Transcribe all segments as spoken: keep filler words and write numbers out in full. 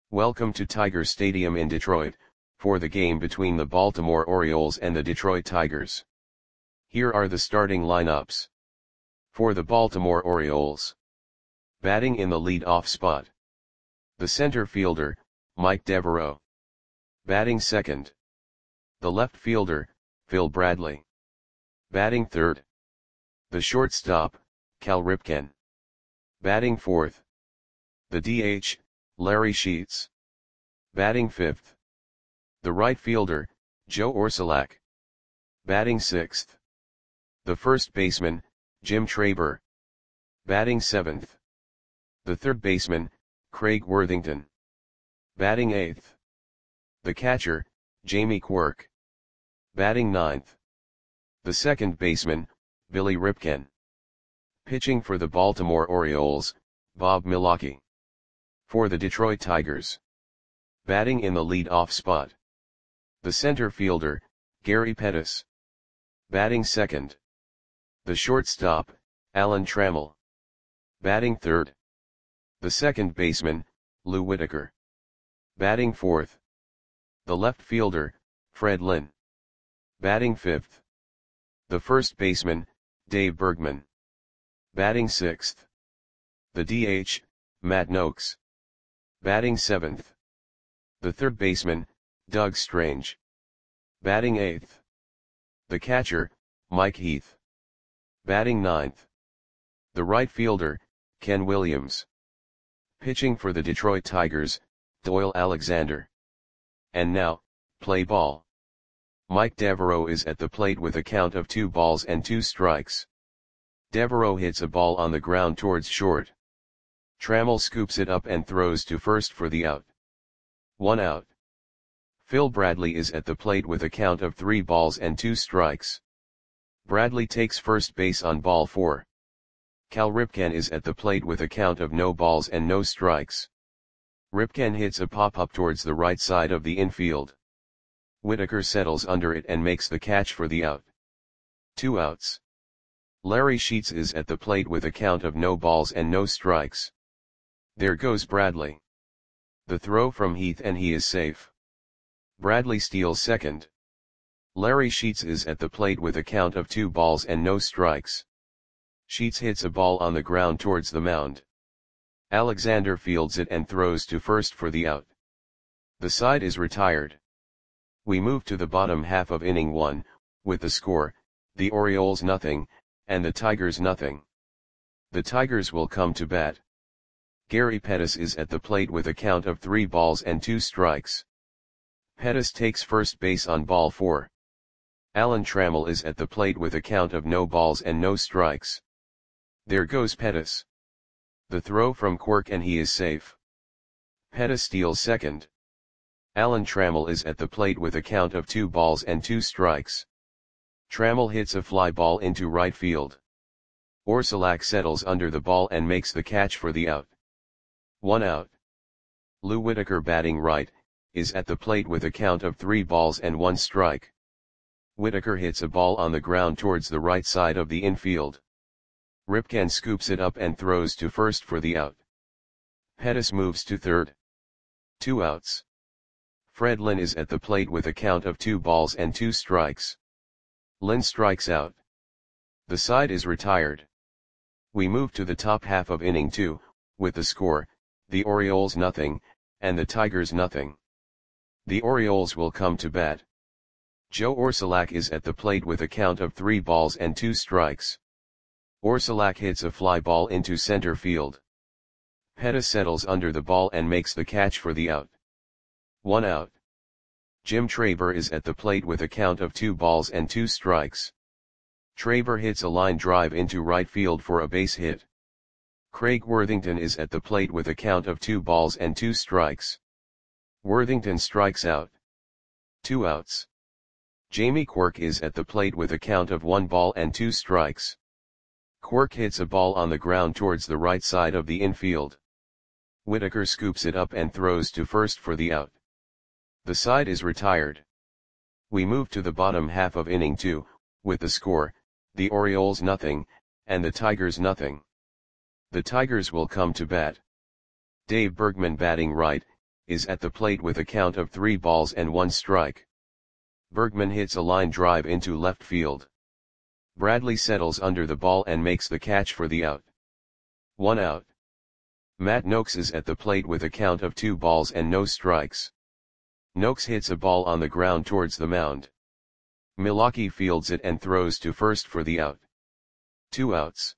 Welcome to Tiger Stadium in Detroit, for the game between the Baltimore Orioles and the Detroit Tigers. Here are the starting lineups. For the Baltimore Orioles. Batting in the lead-off spot. The center fielder, Mike Devereaux. Batting second. The left fielder, Phil Bradley. Batting third. The shortstop, Cal Ripken. Batting fourth. The D H, Larry Sheets. Batting fifth. The right fielder, Joe Orsulak. Batting sixth. The first baseman, Jim Traber. Batting seventh. The third baseman, Craig Worthington. Batting eighth. The catcher, Jamie Quirk. Batting ninth. The second baseman, Billy Ripken. Pitching for the Baltimore Orioles, Bob Milwaukee. For the Detroit Tigers. Batting in the lead-off spot. The center fielder, Gary Pettis. Batting second. The shortstop, Alan Trammell. Batting third. The second baseman, Lou Whitaker. Batting fourth. The left fielder, Fred Lynn. Batting fifth. The first baseman, Dave Bergman. Batting sixth. The D H, Matt Noakes. Batting seventh. The third baseman, Doug Strange. Batting eighth. The catcher, Mike Heath. Batting ninth. The right fielder, Ken Williams. Pitching for the Detroit Tigers, Doyle Alexander. And now, play ball. Mike Devereaux is at the plate with a count of two balls and two strikes. Devereaux hits a ball on the ground towards short. Trammell scoops it up and throws to first for the out. One out. Phil Bradley is at the plate with a count of three balls and two strikes. Bradley takes first base on ball four. Cal Ripken is at the plate with a count of no balls and no strikes. Ripken hits a pop-up towards the right side of the infield. Whitaker settles under it and makes the catch for the out. Two outs. Larry Sheets is at the plate with a count of no balls and no strikes. There goes Bradley. The throw from Heath and he is safe. Bradley steals second. Larry Sheets is at the plate with a count of two balls and no strikes. Sheets hits a ball on the ground towards the mound. Alexander fields it and throws to first for the out. The side is retired. We move to the bottom half of inning one, with the score, the Orioles nothing, and the Tigers nothing. The Tigers will come to bat. Gary Pettis is at the plate with a count of three balls and two strikes. Pettis takes first base on ball four. Alan Trammell is at the plate with a count of no balls and no strikes. There goes Pettis. The throw from Quirk and he is safe. Pettis steals second. Alan Trammell is at the plate with a count of two balls and two strikes. Trammell hits a fly ball into right field. Orsulak settles under the ball and makes the catch for the out. One out. Lou Whitaker, batting right, is at the plate with a count of three balls and one strike. Whitaker hits a ball on the ground towards the right side of the infield. Ripken scoops it up and throws to first for the out. Pettis moves to third. Two outs. Fred Lynn is at the plate with a count of two balls and two strikes. Lynn strikes out. The side is retired. We move to the top half of inning two, with the score, the Orioles nothing, and the Tigers nothing. The Orioles will come to bat. Joe Orsulak is at the plate with a count of three balls and two strikes. Orsulak hits a fly ball into center field. Pettis settles under the ball and makes the catch for the out. One out. Jim Traber is at the plate with a count of two balls and two strikes. Traber hits a line drive into right field for a base hit. Craig Worthington is at the plate with a count of two balls and two strikes. Worthington strikes out. Two outs. Jamie Quirk is at the plate with a count of one ball and two strikes. Quirk hits a ball on the ground towards the right side of the infield. Whitaker scoops it up and throws to first for the out. The side is retired. We move to the bottom half of inning two, with the score, the Orioles nothing, and the Tigers nothing. The Tigers will come to bat. Dave Bergman, batting right, is at the plate with a count of three balls and one strike. Bergman hits a line drive into left field. Bradley settles under the ball and makes the catch for the out. One out. Matt Noakes is at the plate with a count of two balls and no strikes. Noakes hits a ball on the ground towards the mound. Milwaukee fields it and throws to first for the out. Two outs.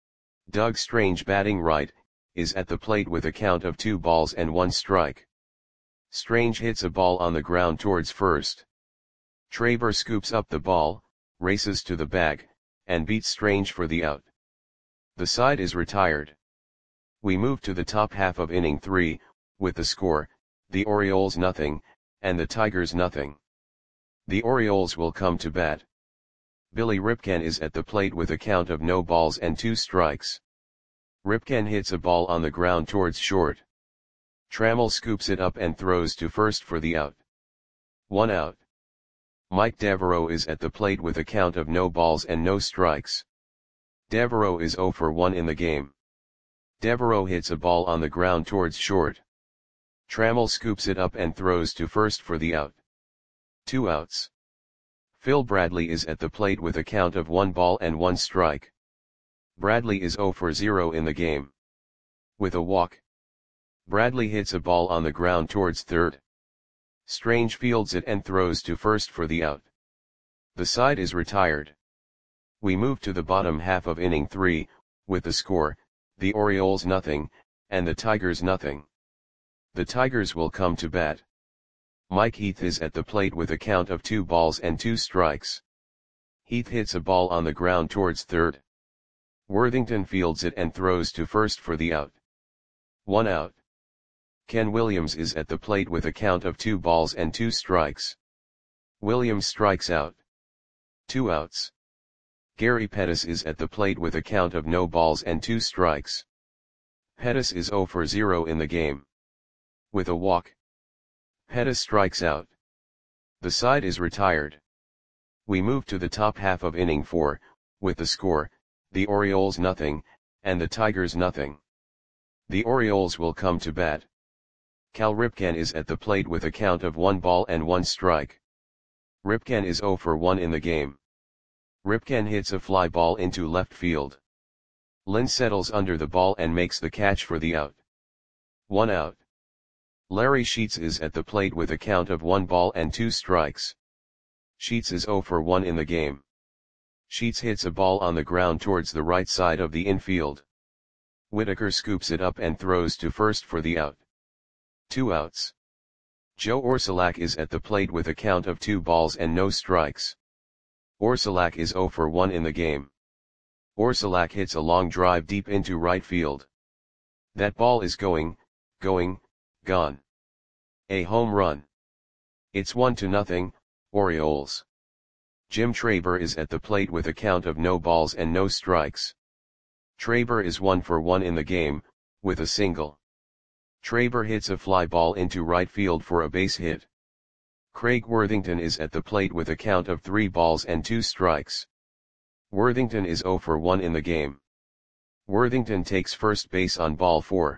Doug Strange, batting right, is at the plate with a count of two balls and one strike. Strange hits a ball on the ground towards first. Traber scoops up the ball, races to the bag, and beats Strange for the out. The side is retired. We move to the top half of inning three, with the score, the Orioles nothing, and the Tigers nothing. The Orioles will come to bat. Billy Ripken is at the plate with a count of no balls and two strikes. Ripken hits a ball on the ground towards short. Trammell scoops it up and throws to first for the out. One out. Mike Devereaux is at the plate with a count of no balls and no strikes. Devereaux is zero for one in the game. Devereaux hits a ball on the ground towards short. Trammell scoops it up and throws to first for the out. Two outs. Phil Bradley is at the plate with a count of one ball and one strike. Bradley is zero for zero in the game. With a walk. Bradley hits a ball on the ground towards third. Strange fields it and throws to first for the out. The side is retired. We move to the bottom half of inning three, with the score, the Orioles nothing, and the Tigers nothing. The Tigers will come to bat. Mike Heath is at the plate with a count of two balls and two strikes. Heath hits a ball on the ground towards third. Worthington fields it and throws to first for the out. One out. Ken Williams is at the plate with a count of two balls and two strikes. Williams strikes out. Two outs. Gary Pettis is at the plate with a count of no balls and two strikes. Pettis is zero for zero in the game. With a walk. Pettis strikes out. The side is retired. We move to the top half of inning four, with the score, the Orioles nothing, and the Tigers nothing. The Orioles will come to bat. Cal Ripken is at the plate with a count of one ball and one strike. Ripken is zero for one in the game. Ripken hits a fly ball into left field. Lynn settles under the ball and makes the catch for the out. One out. Larry Sheets is at the plate with a count of one ball and two strikes. Sheets is zero for one in the game. Sheets hits a ball on the ground towards the right side of the infield. Whitaker scoops it up and throws to first for the out. Two outs. Joe Orsulak is at the plate with a count of two balls and no strikes. Orsulak is zero for one in the game. Orsulak hits a long drive deep into right field. That ball is going, going, gone. A home run. It's one to nothing, Orioles. Jim Traber is at the plate with a count of no balls and no strikes. Traber is one for one in the game, with a single. Traber hits a fly ball into right field for a base hit. Craig Worthington is at the plate with a count of three balls and two strikes. Worthington is zero for one in the game. Worthington takes first base on ball four.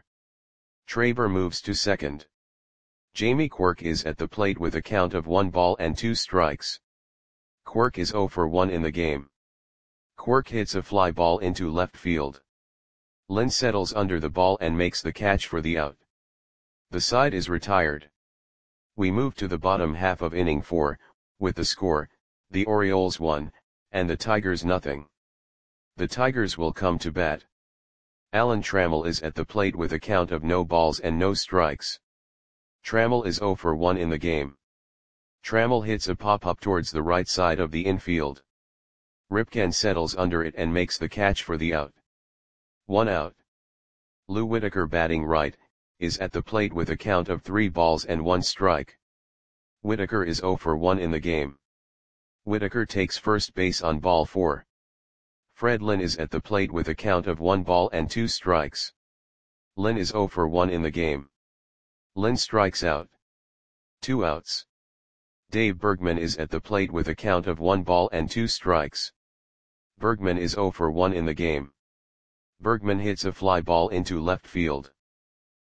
Traber moves to second. Jamie Quirk is at the plate with a count of one ball and two strikes. Quirk is zero for one in the game. Quirk hits a fly ball into left field. Lynn settles under the ball and makes the catch for the out. The side is retired. We move to the bottom half of inning four, with the score, the Orioles one, and the Tigers nothing. The Tigers will come to bat. Alan Trammell is at the plate with a count of no balls and no strikes. Trammell is zero for one in the game. Trammell hits a pop-up towards the right side of the infield. Ripken settles under it and makes the catch for the out. One out. Lou Whitaker, batting right, is at the plate with a count of three balls and one strike. Whitaker is zero for one in the game. Whitaker takes first base on ball four. Fred Lynn is at the plate with a count of one ball and two strikes. Lynn is zero for one in the game. Lynn strikes out. Two outs. Dave Bergman is at the plate with a count of one ball and two strikes. Bergman is zero for one in the game. Bergman hits a fly ball into left field.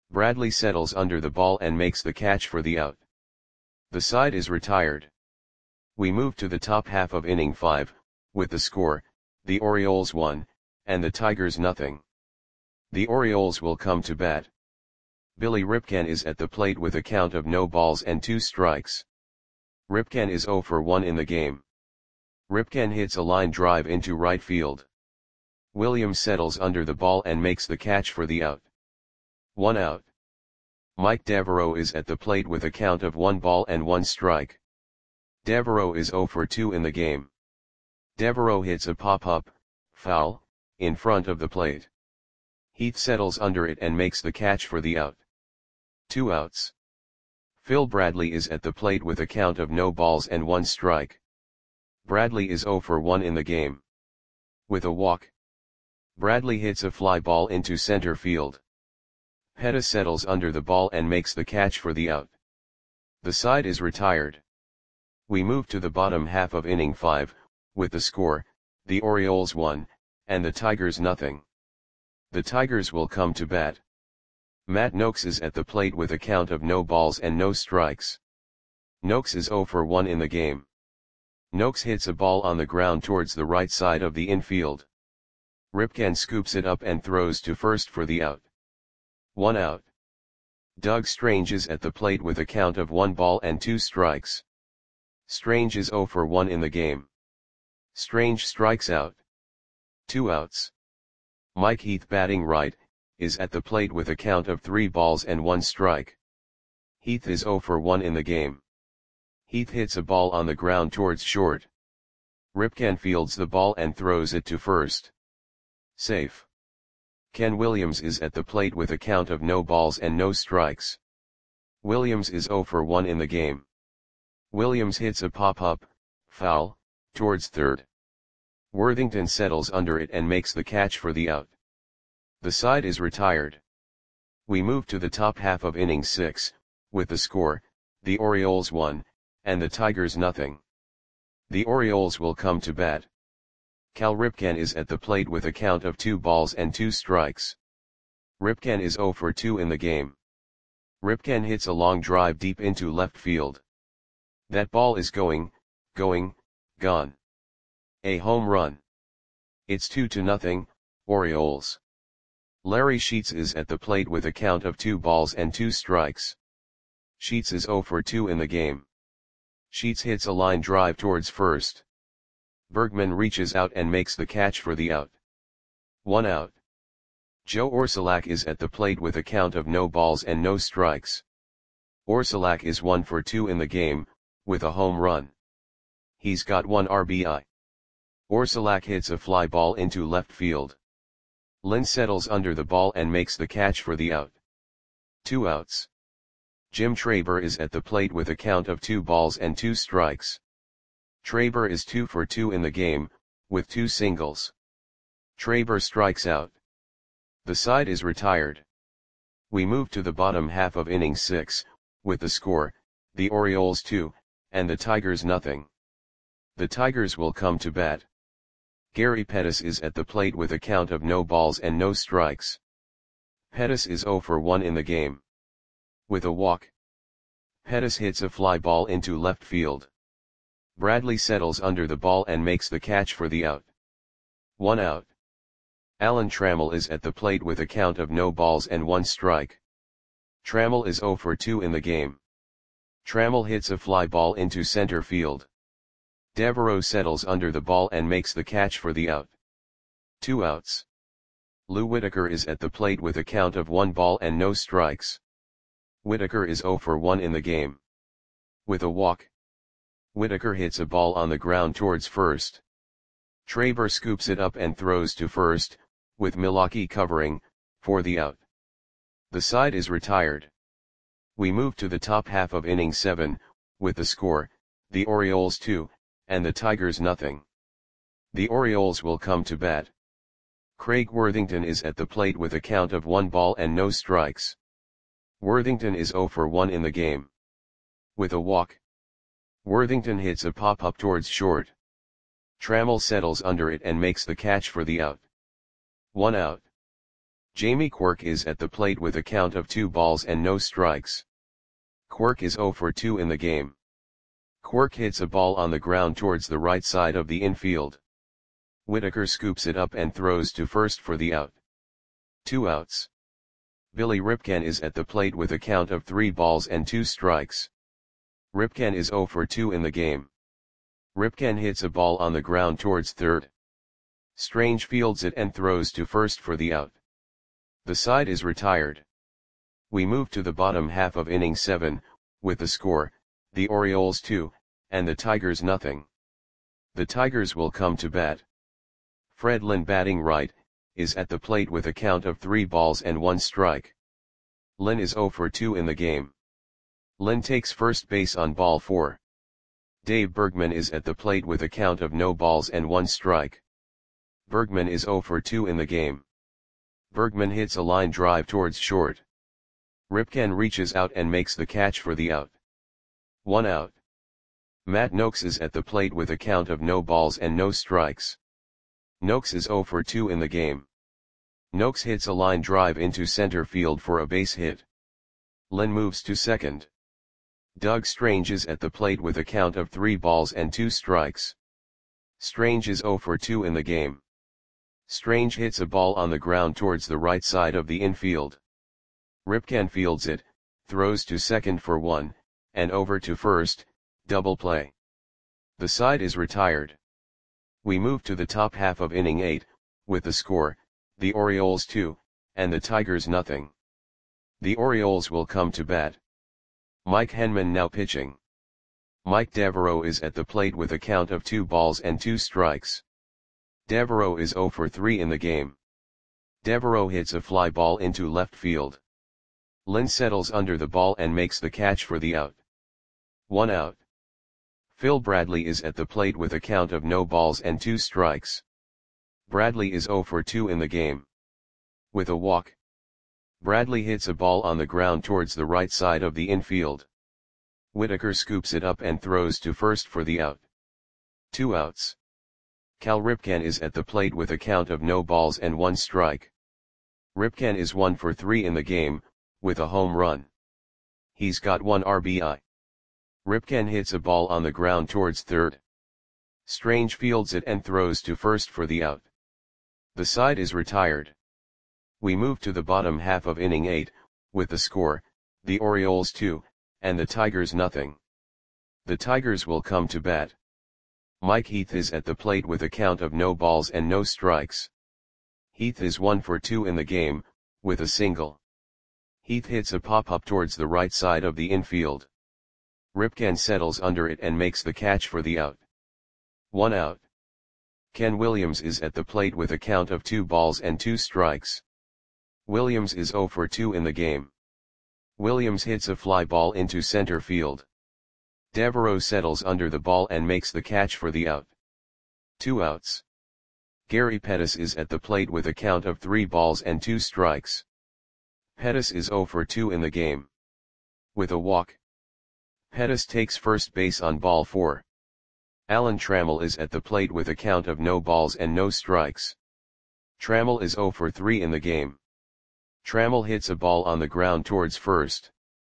Bradley settles under the ball and makes the catch for the out. The side is retired. We move to the top half of inning five, with the score, the Orioles one, and the Tigers nothing. The Orioles will come to bat. Billy Ripken is at the plate with a count of no balls and two strikes. Ripken is oh for one in the game. Ripken hits a line drive into right field. Williams settles under the ball and makes the catch for the out. One out. Mike Devereaux is at the plate with a count of one ball and one strike. Devereaux is oh for two in the game. Devereaux hits a pop-up, foul, in front of the plate. Heath settles under it and makes the catch for the out. Two outs. Phil Bradley is at the plate with a count of no balls and one strike. Bradley is oh for one in the game. With a walk. Bradley hits a fly ball into center field. Pettis settles under the ball and makes the catch for the out. The side is retired. We move to the bottom half of inning five, with the score, the Orioles one, and the Tigers nothing. The Tigers will come to bat. Matt Noakes is at the plate with a count of no balls and no strikes. Noakes is oh for one in the game. Noakes hits a ball on the ground towards the right side of the infield. Ripken scoops it up and throws to first for the out. One out. Doug Strange is at the plate with a count of one ball and two strikes. Strange is oh for one in the game. Strange strikes out. Two outs. Mike Heath, batting right, is at the plate with a count of three balls and one strike. Heath is oh for one in the game. Heath hits a ball on the ground towards short. Ripken fields the ball and throws it to first. Safe. Ken Williams is at the plate with a count of no balls and no strikes. Williams is oh for one in the game. Williams hits a pop-up, foul, towards third. Worthington settles under it and makes the catch for the out. The side is retired. We move to the top half of inning six, with the score, the Orioles one, and the Tigers nothing. The Orioles will come to bat. Cal Ripken is at the plate with a count of two balls and two strikes. Ripken is oh for two in the game. Ripken hits a long drive deep into left field. That ball is going, going, gone. A home run. It's two to nothing, Orioles. Larry Sheets is at the plate with a count of two balls and two strikes. Sheets is oh for two in the game. Sheets hits a line drive towards first. Bergman reaches out and makes the catch for the out. One out. Joe Orsulak is at the plate with a count of no balls and no strikes. Orsulak is one for two in the game, with a home run. He's got one R B I. Orsulak hits a fly ball into left field. Lynn settles under the ball and makes the catch for the out. Two outs. Jim Traber is at the plate with a count of two balls and two strikes. Traber is two for two in the game, with two singles. Traber strikes out. The side is retired. We move to the bottom half of inning six, with the score, the Orioles two, and the Tigers nothing. The Tigers will come to bat. Gary Pettis is at the plate with a count of no balls and no strikes. Pettis is oh for one in the game. With a walk. Pettis hits a fly ball into left field. Bradley settles under the ball and makes the catch for the out. One out. Alan Trammell is at the plate with a count of no balls and one strike. Trammell is oh for two in the game. Trammell hits a fly ball into center field. Devereaux settles under the ball and makes the catch for the out. Two outs. Lou Whitaker is at the plate with a count of one ball and no strikes. Whitaker is oh for one in the game. With a walk. Whitaker hits a ball on the ground towards first. Traber scoops it up and throws to first, with Milwaukee covering, for the out. The side is retired. We move to the top half of inning seven, with the score, the Orioles two, and the Tigers nothing. The Orioles will come to bat. Craig Worthington is at the plate with a count of one ball and no strikes. Worthington is oh for one in the game. With a walk. Worthington hits a pop-up towards short. Trammell settles under it and makes the catch for the out. One out. Jamie Quirk is at the plate with a count of two balls and no strikes. Quirk is zero for two in the game. Quirk hits a ball on the ground towards the right side of the infield. Whitaker scoops it up and throws to first for the out. Two outs. Billy Ripken is at the plate with a count of three balls and two strikes. Ripken is zero for two in the game. Ripken hits a ball on the ground towards third. Strange fields it and throws to first for the out. The side is retired. We move to the bottom half of inning seven, with the score, the Orioles two, and the Tigers nothing. The Tigers will come to bat. Fred Lynn, batting right, is at the plate with a count of three balls and one strike. Lynn is zero for two in the game. Lynn takes first base on ball four. Dave Bergman is at the plate with a count of no balls and one strike. Bergman is zero for two in the game. Bergman hits a line drive towards short. Ripken reaches out and makes the catch for the out. One out. Matt Noakes is at the plate with a count of no balls and no strikes. Noakes is zero for two in the game. Noakes hits a line drive into center field for a base hit. Lynn moves to second. Doug Strange is at the plate with a count of three balls and two strikes. Strange is zero for two in the game. Strange hits a ball on the ground towards the right side of the infield. Ripken fields it, throws to second for one, and over to first, double play. The side is retired. We move to the top half of inning eight, with the score, the Orioles two, and the Tigers nothing. The Orioles will come to bat. Mike Henman now pitching. Mike Devereaux is at the plate with a count of two balls and two strikes. Devereaux is zero for three in the game. Devereaux hits a fly ball into left field. Lynn settles under the ball and makes the catch for the out. One out. Phil Bradley is at the plate with a count of no balls and two strikes. Bradley is zero for two in the game. With a walk. Bradley hits a ball on the ground towards the right side of the infield. Whitaker scoops it up and throws to first for the out. Two outs. Cal Ripken is at the plate with a count of no balls and one strike. Ripken is one for three in the game, with a home run. He's got one R B I. Ripken hits a ball on the ground towards third. Strange fields it and throws to first for the out. The side is retired. We move to the bottom half of inning eight, with the score, the Orioles two, and the Tigers nothing. The Tigers will come to bat. Mike Heath is at the plate with a count of no balls and no strikes. Heath is one for two in the game, with a single. Heath hits a pop-up towards the right side of the infield. Ripken settles under it and makes the catch for the out. One out. Ken Williams is at the plate with a count of two balls and two strikes. Williams is zero for two in the game. Williams hits a fly ball into center field. Devereaux settles under the ball and makes the catch for the out. Two outs. Gary Pettis is at the plate with a count of three balls and two strikes. Pettis is zero for two in the game. With a walk. Pettis takes first base on ball four. Alan Trammell is at the plate with a count of no balls and no strikes. Trammell is zero for three in the game. Trammell hits a ball on the ground towards first.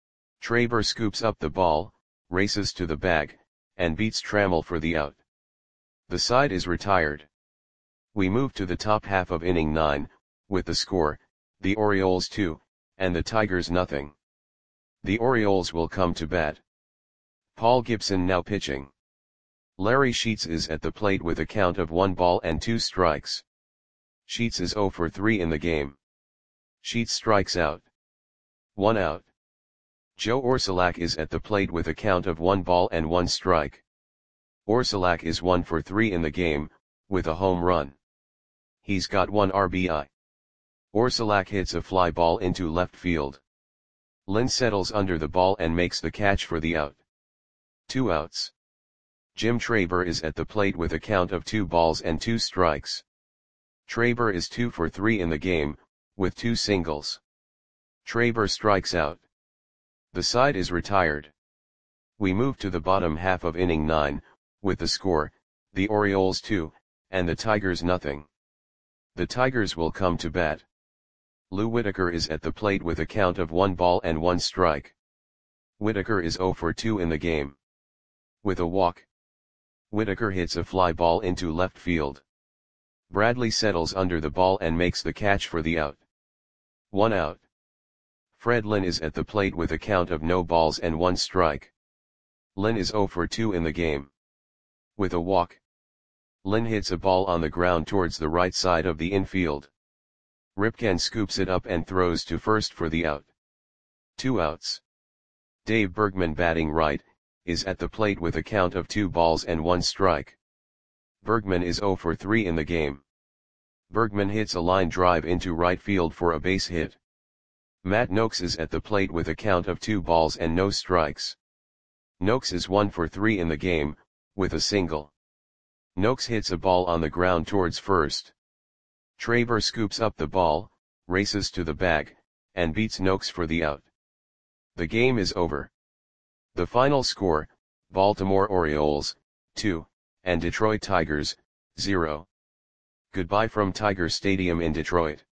Traber scoops up the ball, races to the bag, and beats Trammell for the out. The side is retired. We move to the top half of inning nine, with the score, the Orioles two, and the Tigers nothing. The Orioles will come to bat. Paul Gibson now pitching. Larry Sheets is at the plate with a count of one ball and two strikes. Sheets is zero for three in the game. Sheets strikes out. One out. Joe Orsulak is at the plate with a count of one ball and one strike. Orsulak is one for three in the game, with a home run. He's got one R B I. Orsulak hits a fly ball into left field. Lynn settles under the ball and makes the catch for the out. Two outs. Jim Traber is at the plate with a count of two balls and two strikes. Traber is two for three in the game, with two singles. Traber strikes out. The side is retired. We move to the bottom half of inning nine, with the score, the Orioles two, and the Tigers nothing. The Tigers will come to bat. Lou Whitaker is at the plate with a count of one ball and one strike. Whitaker is zero for two in the game. With a walk, Whitaker hits a fly ball into left field. Bradley settles under the ball and makes the catch for the out. One out. Fred Lynn is at the plate with a count of no balls and one strike. Lynn is zero for two in the game. With a walk, Lynn hits a ball on the ground towards the right side of the infield. Ripken scoops it up and throws to first for the out. Two outs. Dave Bergman, batting right, is at the plate with a count of two balls and one strike. Bergman is zero for three in the game. Bergman hits a line drive into right field for a base hit. Matt Noakes is at the plate with a count of two balls and no strikes. Noakes is one for three in the game, with a single. Noakes hits a ball on the ground towards first. Traver scoops up the ball, races to the bag, and beats Noakes for the out. The game is over. The final score, Baltimore Orioles, two, and Detroit Tigers, zero. Goodbye from Tiger Stadium in Detroit.